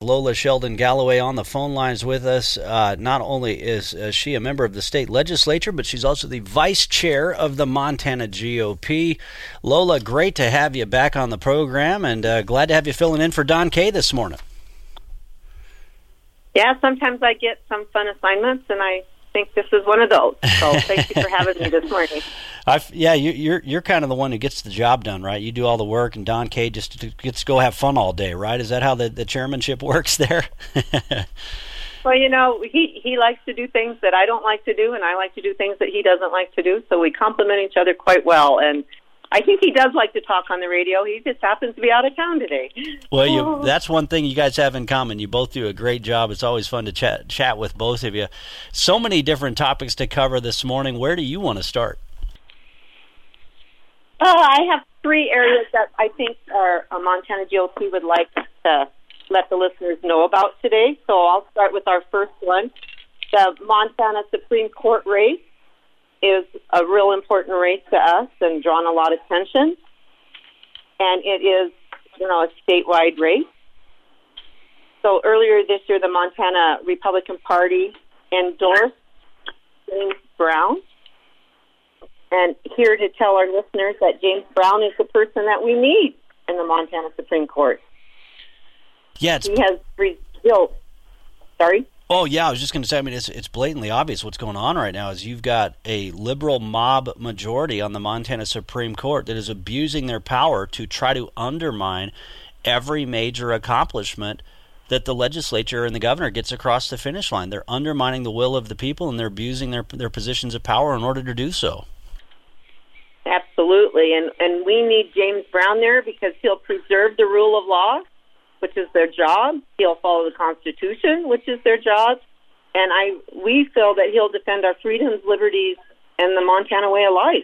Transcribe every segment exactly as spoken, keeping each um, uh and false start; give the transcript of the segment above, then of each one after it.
Lola Sheldon Galloway on the phone lines with us. Uh, not only is uh, she a member of the state legislature, but she's also the vice chair of the Montana G O P. Lola, great to have you back on the program, and uh, glad to have you filling in for Don Kay this morning. Yeah, sometimes I get some fun assignments, and I think this is one of those. So thank you for having me this morning. I've, yeah, you, you're you're kind of the one who gets the job done, right? You do all the work, and Don Kay just gets to go have fun all day, right? Is that how the, the chairmanship works there? Well, you know, he, he likes to do things that I don't like to do, and I like to do things that he doesn't like to do, so we complement each other quite well. And I think he does like to talk on the radio. He just happens to be out of town today. Well, you, that's one thing you guys have in common. You both do a great job. It's always fun to chat, chat with both of you. So many different topics to cover this morning. Where do you want to start? Uh, I have three areas that I think our, our Montana G O P would like to let the listeners know about today. So I'll start with our first one. The Montana Supreme Court race is a real important race to us and drawn a lot of attention. And it is, you know, a statewide race. So earlier this year, the Montana Republican Party endorsed James Brown. And here to tell our listeners that James Brown is the person that we need in the Montana Supreme Court. Yeah, it's... He has rebuilt... Sorry? Oh, yeah, I was just going to say, I mean, it's it's blatantly obvious what's going on right now is you've got a liberal mob majority on the Montana Supreme Court that is abusing their power to try to undermine every major accomplishment that the legislature and the governor gets across the finish line. They're undermining the will of the people, and they're abusing their their positions of power in order to do so. Absolutely, and, and we need James Brown there because he'll preserve the rule of law, which is their job. He'll follow the Constitution, which is their job. And I, we feel that he'll defend our freedoms, liberties, and the Montana way of life.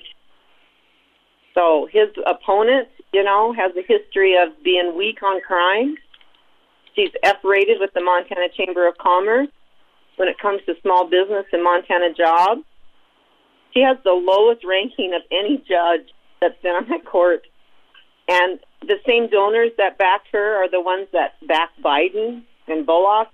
So his opponent, you know, has a history of being weak on crime. She's F-rated with the Montana Chamber of Commerce when it comes to small business and Montana jobs. She has the lowest ranking of any judge that's been on that court. And the same donors that backed her are the ones that backed Biden and Bullock.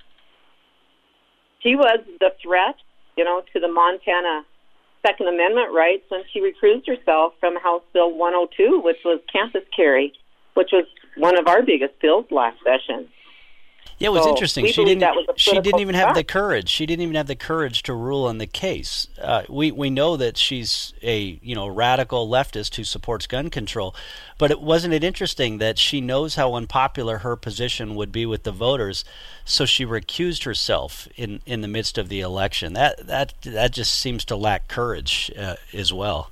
She was the threat, you know, to the Montana Second Amendment rights when she recused herself from House Bill one oh two, which was campus carry, which was one of our biggest bills last session. Yeah, it was so interesting. She didn't. She didn't even have the courage. She didn't even have the courage to rule on the case. Uh, we we know that she's a you know radical leftist who supports gun control, but it wasn't it interesting that she knows how unpopular her position would be with the voters, so she recused herself in, in the midst of the election. That that that just seems to lack courage uh, as well.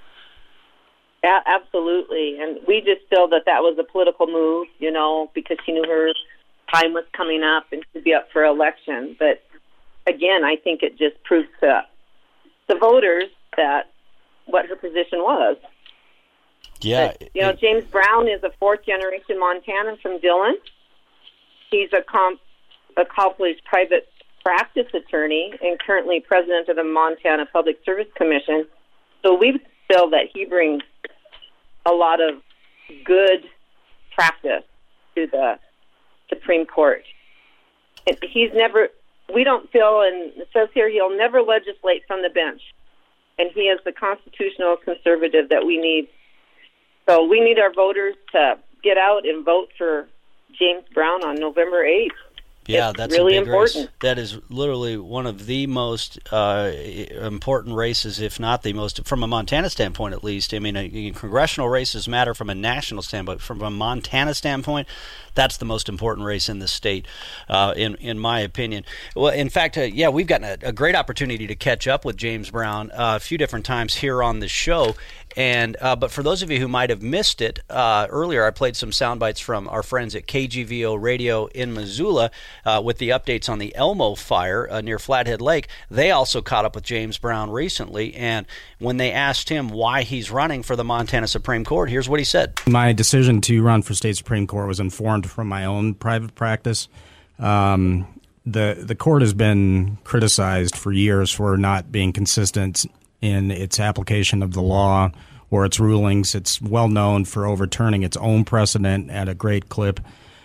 Yeah, absolutely, and we just feel that that was a political move, you know, because she knew her time was coming up and to be up for election. But again, I think it just proves to the voters that what her position was. Yeah. But, you know, it, James Brown is a fourth generation Montanan from Dillon. He's a comp, accomplished private practice attorney and currently president of the Montana Public Service Commission. So we feel that he brings a lot of good practice to the Supreme Court. And he's never, we don't feel, and it says here, he'll never legislate from the bench. And he is the constitutional conservative that we need. So we need our voters to get out and vote for James Brown on November eighth. Yeah, it's that's really a big important. race. That is literally one of the most uh, important races, if not the most, from a Montana standpoint at least. I mean, uh, congressional races matter from a national standpoint. From a Montana standpoint, that's the most important race in the state, uh, in in my opinion. Well, in fact, uh, yeah, we've gotten a, a great opportunity to catch up with James Brown uh, a few different times here on the show. And uh, but for those of you who might have missed it, uh, earlier I played some sound bites from our friends at K G V O Radio in Missoula uh, with the updates on the Elmo fire uh, near Flathead Lake. They also caught up with James Brown recently, and when they asked him why he's running for the Montana Supreme Court, here's what he said. My decision to run for state Supreme Court was informed from my own private practice. Um, the the court has been criticized for years for not being consistent in its application of the law or its rulings. It's well known for overturning its own precedent at a great clip.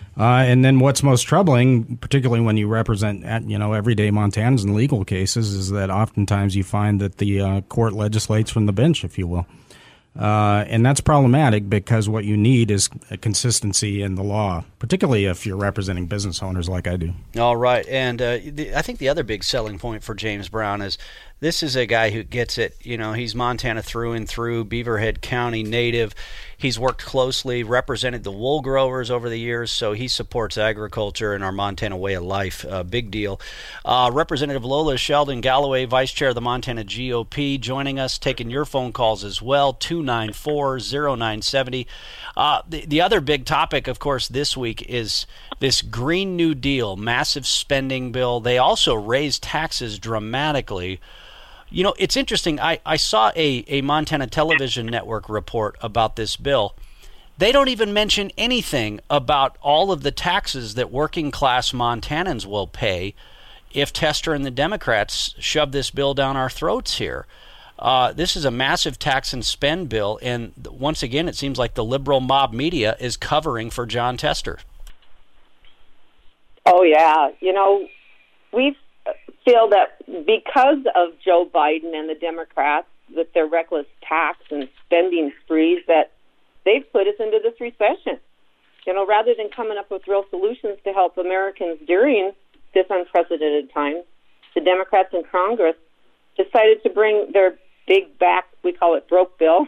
Uh, and then what's most troubling, particularly when you represent, you know, everyday Montanans in legal cases, is that oftentimes you find that the uh, court legislates from the bench, if you will. Uh, and that's problematic because what you need is a consistency in the law, particularly if you're representing business owners like I do. All right. And uh, the, I think the other big selling point for James Brown is this is a guy who gets it. You know, he's Montana through and through, Beaverhead County native. He's worked closely, represented the wool growers over the years, so he supports agriculture and our Montana way of life. Uh, big deal. Uh, Representative Lola Sheldon Galloway, Vice Chair of the Montana G O P, joining us, taking your phone calls as well, two nine four, zero nine seven zero. Uh, the, the other big topic, of course, this week is this Green New Deal, massive spending bill. They also raised taxes dramatically. You know, it's interesting. I, I saw a, a Montana Television Network report about this bill. They don't even mention anything about all of the taxes that working class Montanans will pay if Tester and the Democrats shove this bill down our throats here. Uh, this is a massive tax and spend bill, and once again, it seems like the liberal mob media is covering for Jon Tester. Oh, yeah. You know, we've feel that because of Joe Biden and the Democrats with their reckless tax and spending sprees, that they've put us into this recession. You know, rather than coming up with real solutions to help Americans during this unprecedented time, the Democrats in Congress decided to bring their big back, we call it broke bill,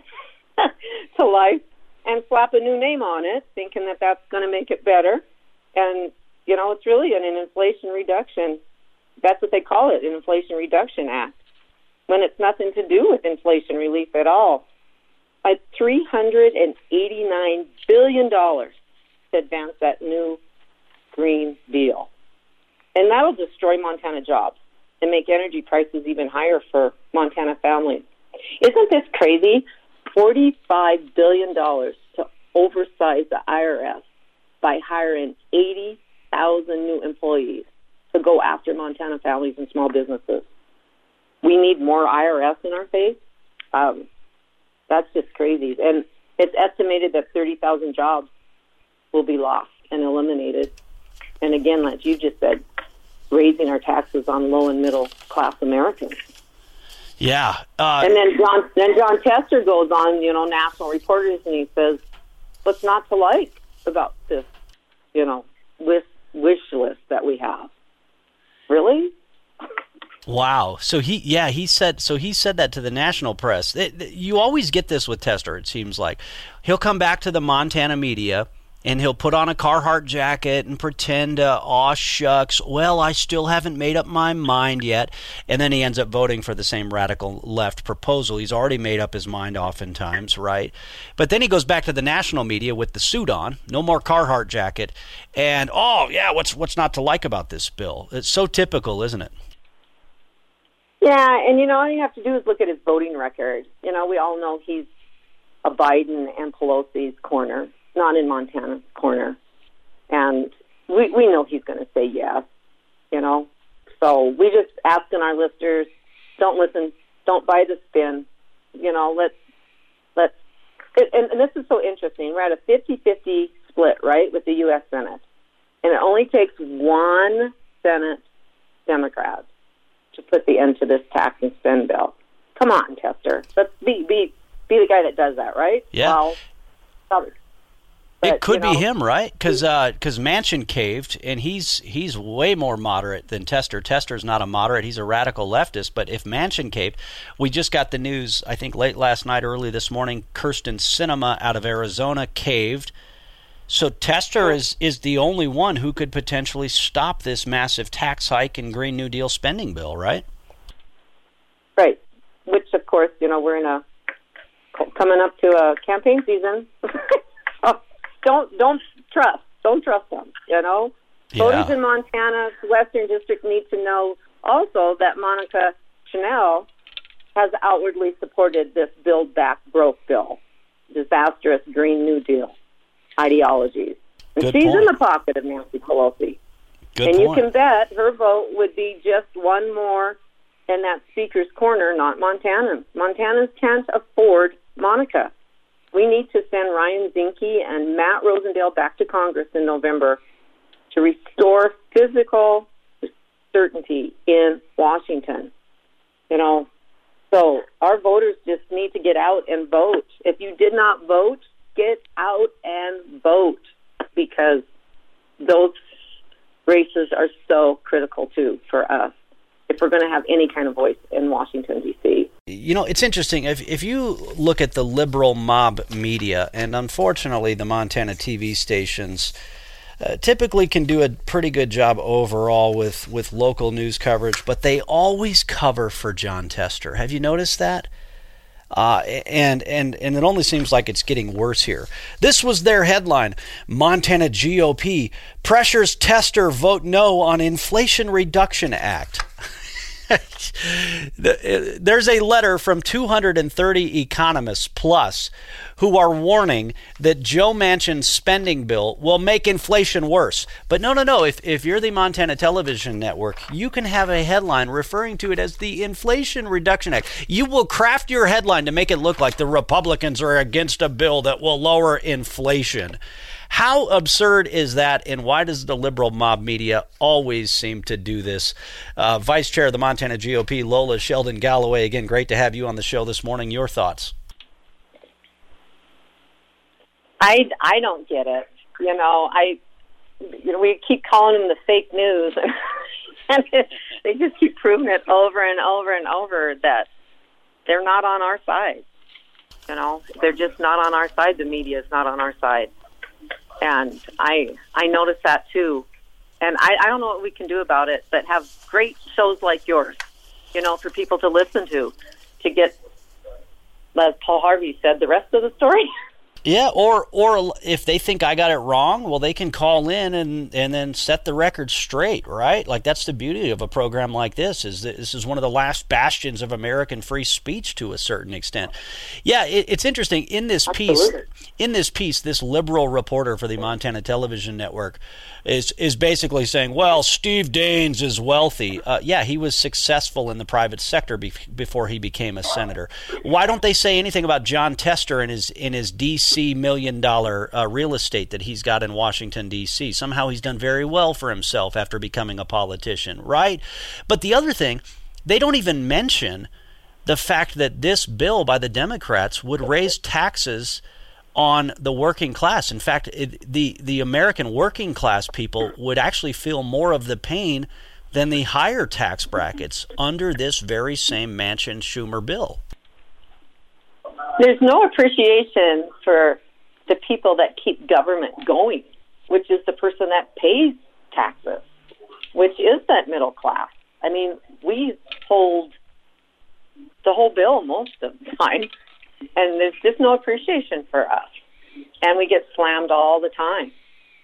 to life and slap a new name on it, thinking that that's going to make it better. And, you know, it's really an inflation reduction. That's what they call it, an Inflation Reduction Act, when it's nothing to do with inflation relief at all. A three hundred eighty-nine billion dollars to advance that new Green Deal. And that'll destroy Montana jobs and make energy prices even higher for Montana families. Isn't this crazy? forty-five billion dollars to oversize the I R S by hiring eighty thousand new employees to go after Montana families and small businesses. We need more I R S in our face. Um, that's just crazy. And it's estimated that thirty thousand jobs will be lost and eliminated. And again, like you just said, raising our taxes on low and middle class Americans. Yeah. Uh, and then John, then Jon Tester goes on, you know, National Reporters, and he says, what's not to like about this, you know, wish, wish list that we have? Really? Wow. So he, yeah, he said, so he said that to the national press. It, you always get this with Tester, it seems like. He'll come back to the Montana media and he'll put on a Carhartt jacket and pretend, uh, aw shucks, well, I still haven't made up my mind yet. And then he ends up voting for the same radical left proposal. He's already made up his mind oftentimes, right? But then he goes back to the national media with the suit on, no more Carhartt jacket, and, oh, yeah, what's what's not to like about this bill? It's so typical, isn't it? Yeah, and, you know, all you have to do is look at his voting record. You know, we all know he's a Biden and Pelosi's corner, not in Montana's corner. And we we know he's going to say yes, you know. So we just asking our listeners, don't listen, don't buy the spin. You know, let's, let's and, and this is so interesting. We're at a fifty-fifty split, right, with the U S Senate. And it only takes one Senate Democrat to put the end to this tax and spend bill. Come on, Tester. Let's be, be, be the guy that does that, right? Yeah. Well, probably. But, it could you know, be him, right? Because uh, Manchin caved, and he's he's way more moderate than Tester. Tester's not a moderate; he's a radical leftist. But if Manchin caved, we just got the news, I think late last night, early this morning, Kyrsten Sinema out of Arizona caved. So Tester is, is the only one who could potentially stop this massive tax hike and Green New Deal spending bill, right? Right. Which, of course, you know, we're in a coming up to a campaign season. Don't don't trust. Don't trust them, you know. Yeah. Voters in Montana's Western District need to know also that Monica Chanel has outwardly supported this Build Back Broke bill, disastrous Green New Deal ideologies. And Good she's point. in the pocket of Nancy Pelosi. Good and point. you can bet her vote would be just one more in that speaker's corner, not Montanans. Montanans can't afford Monica. We need to send Ryan Zinke and Matt Rosendale back to Congress in November to restore physical certainty in Washington. You know, so our voters just need to get out and vote. If you did not vote, get out and vote, because those races are so critical, too, for us, if we're going to have any kind of voice in Washington, D C. You know, it's interesting. If if you look at the liberal mob media, and unfortunately the Montana T V stations uh, typically can do a pretty good job overall with, with local news coverage, but they always cover for Jon Tester. Have you noticed that? Uh, and, and, and it only seems like it's getting worse here. This was their headline: Montana G O P pressures Tester vote no on Inflation Reduction Act. There's a letter from two hundred thirty economists plus who are warning that Joe Manchin's spending bill will make inflation worse. But no, no, no. If, if you're the Montana Television Network, you can have a headline referring to it as the Inflation Reduction Act. You will craft your headline to make it look like the Republicans are against a bill that will lower inflation. How absurd is that, and why does the liberal mob media always seem to do this? Uh, Vice Chair of the Montana G O P, Lola Sheldon Galloway, again, great to have you on the show this morning. Your thoughts? I, I don't get it. You know, I you know we keep calling them the fake news, and they just keep proving it over and over and over that they're not on our side. You know, they're just not on our side. The media is not on our side. And I I noticed that, too. And I, I don't know what we can do about it, but have great shows like yours, you know, for people to listen to, to get, as Paul Harvey said, the rest of the story. Yeah, or or if they think I got it wrong, well, they can call in and, and then set the record straight, right? Like, that's the beauty of a program like this, is that this is one of the last bastions of American free speech to a certain extent. Yeah, it, it's interesting. In this piece, Absolutely. in this piece, this liberal reporter for the Montana Television Network is is basically saying, well, Steve Daines is wealthy. Uh, yeah, he was successful in the private sector be- before he became a senator. Why don't they say anything about Jon Tester and his in his D C million dollar uh, real estate that he's got in Washington, D C? Somehow he's done very well for himself after becoming a politician, right? But the other thing, they don't even mention the fact that this bill by the Democrats would raise taxes on the working class. In fact, it, the the American working class people would actually feel more of the pain than the higher tax brackets under this very same Manchin-Schumer bill. There's no appreciation for the people that keep government going, which is the person that pays taxes, which is that middle class. I mean, we hold the whole bill most of the time, and there's just no appreciation for us. And we get slammed all the time.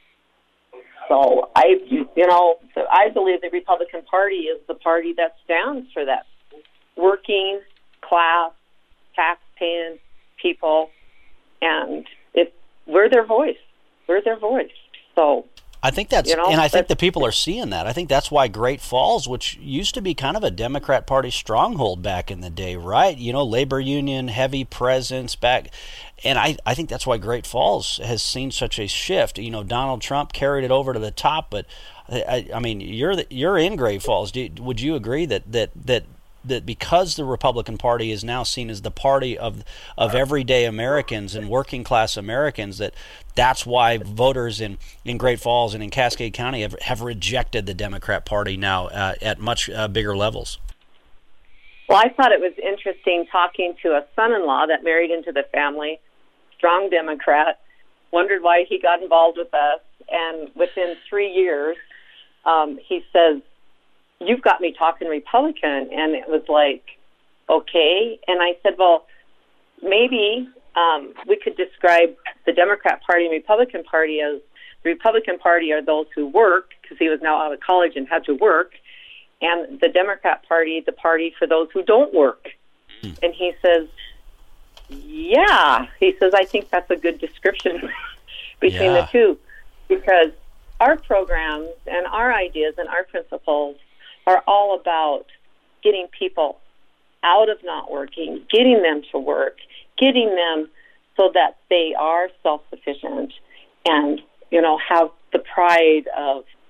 So I, you know, so I believe the Republican Party is the party that stands for that working class, tax-paying people, and it, we're their voice. We're their voice. So I think that's, you know, and I think the people are seeing that. I think that's why Great Falls, which used to be kind of a Democrat Party stronghold back in the day, right? You know, labor union, heavy presence back. And I, I think that's why Great Falls has seen such a shift. You know, Donald Trump carried it over to the top, but I, I mean, you're the, you're in Great Falls. Do, would you agree that that that that because the Republican Party is now seen as the party of of everyday Americans and working class Americans, that that's why voters in, in Great Falls and in Cascade County have, have rejected the Democrat Party now uh, at much uh, bigger levels? Well, I thought it was interesting talking to a son-in-law that married into the family, strong Democrat, wondered why he got involved with us, and within three years, um, he says, "You've got me talking Republican," and it was like, okay. And I said, well, maybe um, we could describe the Democrat Party and Republican Party as the Republican Party are those who work, because he was now out of college and had to work, and the Democrat Party, the party for those who don't work. Mm. And he says, yeah, he says, I think that's a good description between yeah. the two, because our programs and our ideas and our principles are all about getting people out of not working, getting them to work, getting them so that they are self-sufficient and, you know, have the pride of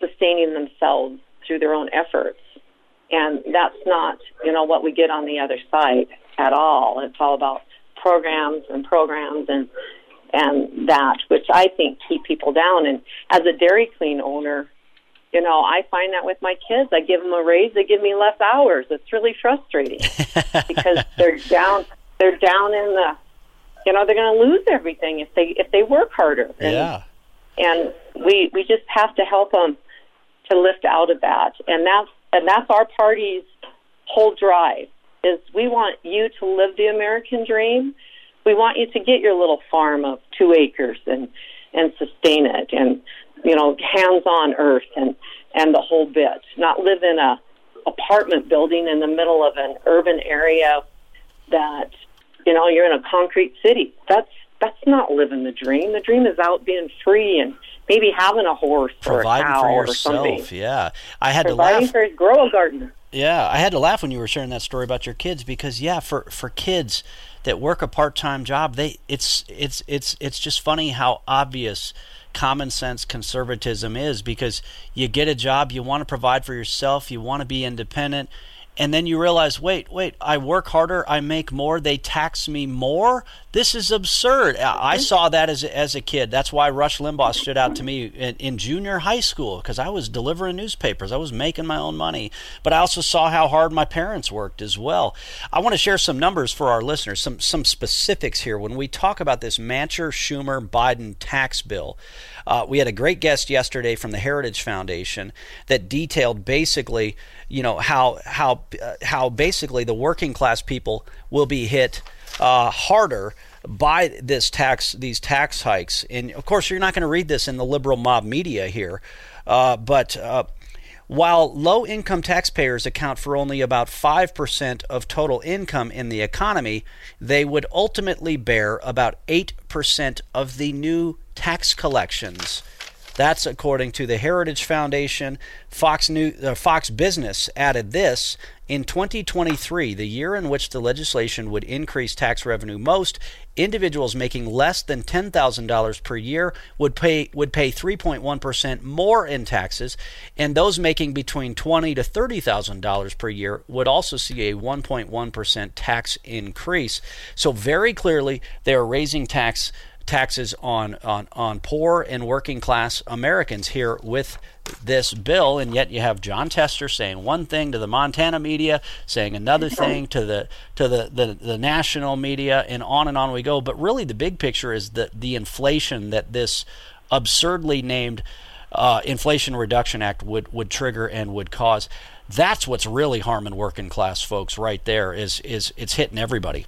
sustaining themselves through their own efforts. And that's not, you know, what we get on the other side at all. It's all about programs and programs and and that, which I think keep people down. And as a Dairy Queen owner, you know, I find that with my kids. I give them a raise, they give me less hours. It's really frustrating because they're down. They're down in the, you know, they're going to lose everything if they if they work harder. And, yeah. And we we just have to help them to lift out of that. And that's and that's our party's whole drive. Is we want you to live the American dream. We want you to get your little farm of two acres and and sustain it, and you know, hands on earth and and the whole bit. Not live in a apartment building in the middle of an urban area that, you know, you're in a concrete city. That's that's not living the dream. The dream is out being free and maybe having a horse providing or a cow for or yourself. something. Yeah, I had providing to laugh. for grow a garden. Yeah, I had to laugh when you were sharing that story about your kids because yeah, for for kids that work a part-time job, they it's it's it's it's just funny how obvious common sense conservatism is, because you get a job, you want to provide for yourself, you want to be independent, and then you realize, wait, wait, I work harder, I make more, they tax me more? This is absurd. I saw that as a, as a kid. That's why Rush Limbaugh stood out to me in, in junior high school, because I was delivering newspapers. I was making my own money. But I also saw how hard my parents worked as well. I want to share some numbers for our listeners, some, some specifics here. When we talk about this Manchin-Schumer-Biden tax bill, uh, we had a great guest yesterday from the Heritage Foundation that detailed basically, you know, how how uh, how basically the working class people will be hit uh, harder by this tax, these tax hikes. And of course, you're not going to read this in the liberal mob media here, uh, but uh, while low-income taxpayers account for only about five percent of total income in the economy, they would ultimately bear about eight percent of the new tax collections. That's according to the Heritage Foundation. Fox News, uh, Fox Business added this: in twenty twenty-three, the year in which the legislation would increase tax revenue most, individuals making less than ten thousand dollars per year would pay would pay three point one percent more in taxes, and those making between twenty thousand to thirty thousand dollars per year would also see a one point one percent tax increase. So very clearly, they are raising tax taxes on, on, on poor and working class Americans here with this bill, and yet you have Jon Tester saying one thing to the Montana media, saying another thing to the to the, the, the national media, and on and on we go. But really the big picture is that the inflation that this absurdly named uh, Inflation Reduction Act would, would trigger and would cause. That's what's really harming working class folks right there, is is it's hitting everybody.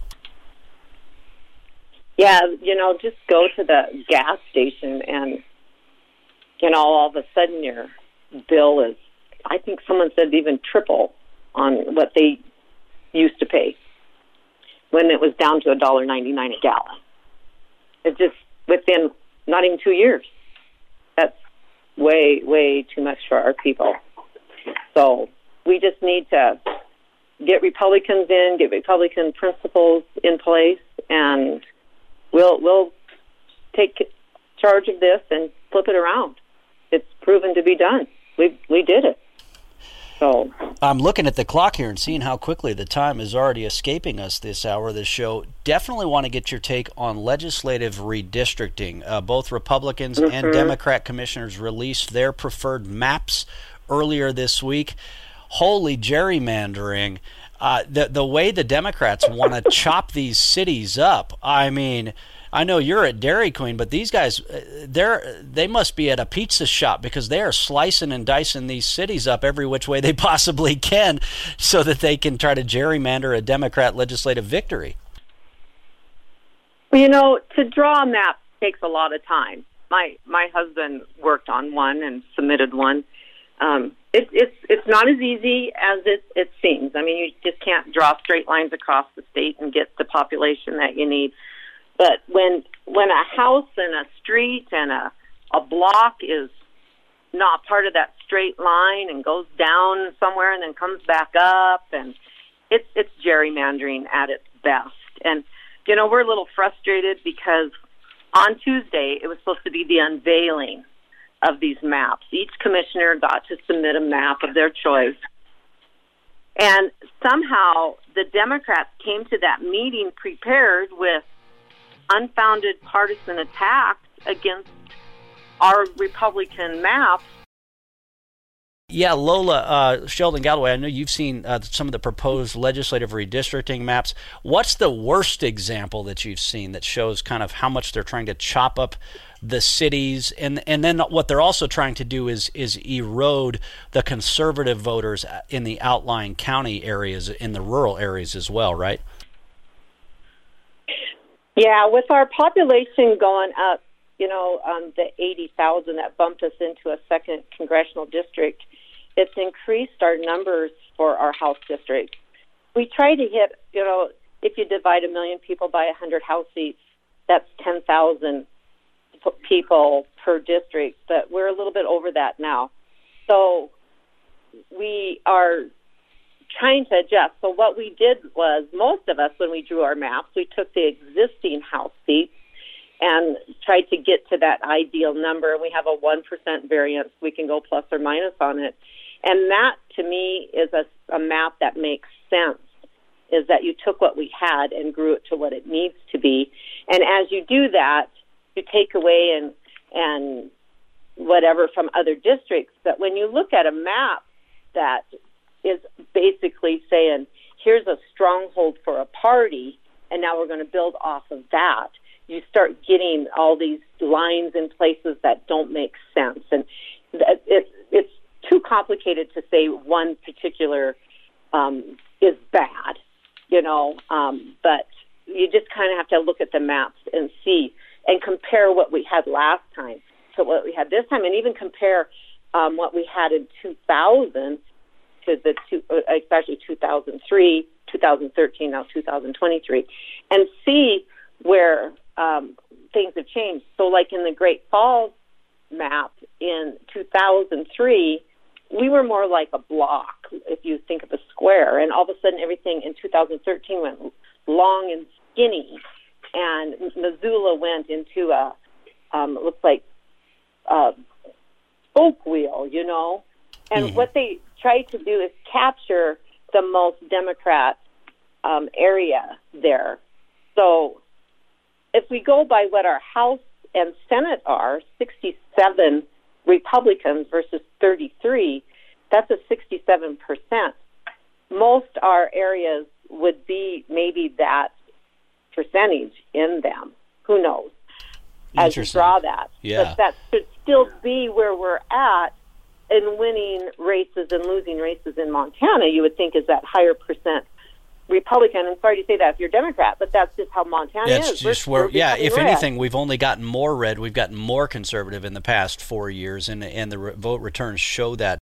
Yeah, you know, just go to the gas station and, you know, all of a sudden your bill is, I think someone said even triple on what they used to pay when it was down to one dollar and ninety-nine cents a gallon. It's just within not even two years. That's way, way too much for our people. So we just need to get Republicans in, get Republican principles in place, and We'll we'll take charge of this and flip it around. It's proven to be done. We we did it. So I'm looking at the clock here and seeing how quickly the time is already escaping us this hour of the show. Definitely want to get your take on legislative redistricting. Uh, both Republicans mm-hmm. and Democrat commissioners released their preferred maps earlier this week. Holy gerrymandering. Uh, the the way the Democrats want to chop these cities up. I mean, I know you're at Dairy Queen, but these guys, they're they must be at a pizza shop, because they are slicing and dicing these cities up every which way they possibly can, so that they can try to gerrymander a Democrat legislative victory. Well, you know, to draw a map takes a lot of time. My my husband worked on one and submitted one. Um, it, it's it's not as easy as it, it seems. I mean, you just can't draw straight lines across the state and get the population that you need. But when when a house and a street and a, a block is not part of that straight line and goes down somewhere and then comes back up, and it's it's gerrymandering at its best. And, you know, we're a little frustrated because on Tuesday it was supposed to be the unveiling of these maps. Each commissioner got to submit a map of their choice. And somehow the Democrats came to that meeting prepared with unfounded partisan attacks against our Republican maps. Yeah, Lola, uh, Sheldon Galloway, I know you've seen uh, some of the proposed legislative redistricting maps. What's the worst example that you've seen that shows kind of how much they're trying to chop up the cities, and and then what they're also trying to do is is erode the conservative voters in the outlying county areas, in the rural areas as well, right? Yeah, with our population going up, you know, um, the eighty thousand that bumped us into a second congressional district, it's increased our numbers for our House district. We try to hit, you know, if you divide a million people by one hundred House seats, that's ten thousand people per district, but we're a little bit over that now. So we are trying to adjust. So what we did was, most of us, when we drew our maps, we took the existing House seats and tried to get to that ideal number. We have a one percent variance. We can go plus or minus on it. And that, to me, is a, a map that makes sense, is that you took what we had and grew it to what it needs to be. And as you do that, you take away and and whatever from other districts. But when you look at a map that is basically saying, here's a stronghold for a party, and now we're going to build off of that, you start getting all these lines in places that don't make sense. And it, it's too complicated to say one particular um, is bad, you know, um, but you just kind of have to look at the maps and see and compare what we had last time to what we had this time, and even compare um, what we had in two thousand to the two, especially two thousand three, two thousand thirteen, now two thousand twenty-three, and see where um, things have changed. So like in the Great Falls map in two thousand three, we were more like a block, if you think of a square, and all of a sudden everything in two thousand thirteen went long and skinny, and Missoula went into a, um, it looks like a spoke wheel, you know, and mm-hmm. what they tried to do is capture the most Democrat um, area there. So if we go by what our House and Senate are, sixty-seven Republicans versus thirty-three, that's a sixty-seven percent. Most our areas would be maybe that percentage in them. Who knows? As you draw that. Yeah. But that should still be where we're at in winning races and losing races in Montana. You would think is that higher percent Republican. And sorry to say that if you're Democrat, but that's just how Montana that's is. Just we're, where, we're yeah, if red. anything, we've only gotten more red. We've gotten more conservative in the past four years, and and the re- vote returns show that.